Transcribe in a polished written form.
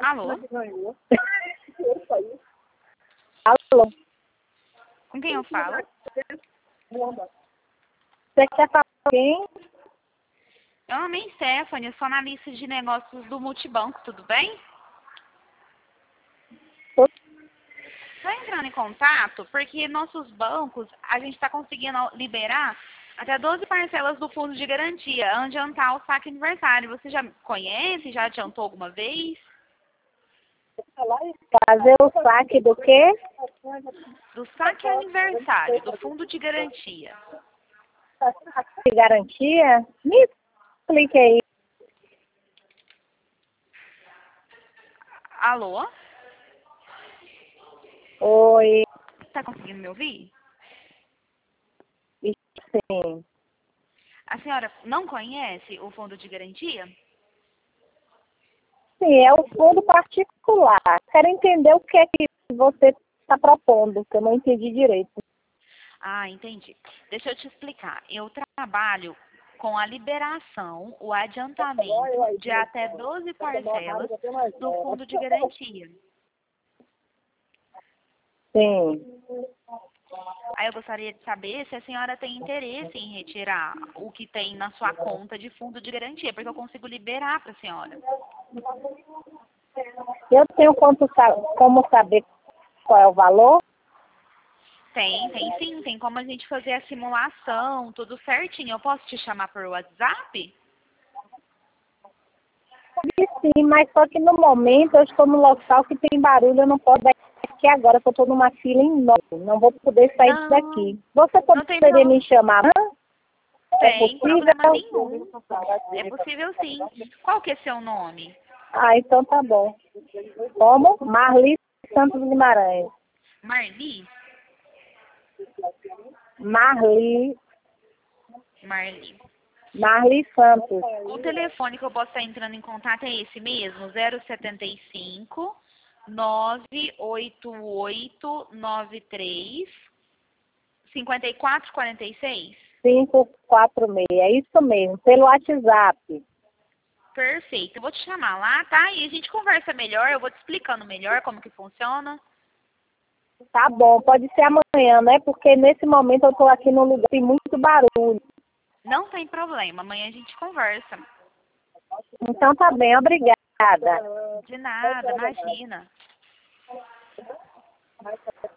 Alô? Alô? Com quem eu falo? Você quer falar com quem? Meu nome é Stephanie, eu sou analista de negócios do Multibanco, tudo bem? Estou entrando em contato porque nossos bancos, a gente está conseguindo liberar até 12 parcelas do fundo de garantia, adiantar o saque aniversário. Você já conhece? Já adiantou alguma vez? Fazer o saque do quê? Do saque aniversário, do fundo de garantia. De garantia? Me explique aí. Alô? Oi. Está conseguindo me ouvir? Sim. A senhora não conhece o fundo de garantia? Sim, é um fundo particular. Quero entender o que é que você está propondo, que eu não entendi direito. Ah, entendi. Deixa eu te explicar. Eu trabalho com a liberação, o adiantamento de até 12 parcelas do fundo de garantia. Sim. Aí eu gostaria de saber se a senhora tem interesse em retirar o que tem na sua conta de fundo de garantia, porque eu consigo liberar para a senhora. Eu tenho como saber qual é o valor? Tem sim, tem como a gente fazer a simulação, tudo certinho. Eu posso te chamar por WhatsApp? Sim, mas só que no momento eu estou no local que tem barulho, eu não posso dar aqui agora, que eu estou numa fila enorme, não vou poder sair daqui. Você Não tem poderia me chamar? É Tem possível? problema nenhum. É possível sim. Qual que é seu nome? Ah, então tá bom. Como? Marli Santos Guimarães. Marli? Marli Marli. Santos. O telefone que eu posso estar entrando em contato é esse mesmo, 075 98893 5446? 546, é isso mesmo, pelo WhatsApp. Perfeito. Eu vou te chamar lá, tá? E a gente conversa melhor, eu vou te explicando melhor como que funciona. Tá bom, pode ser amanhã, né? Porque nesse momento eu estou aqui num lugar que tem muito barulho. Não tem problema, amanhã a gente conversa. Então tá bem, obrigada. De nada, imagina.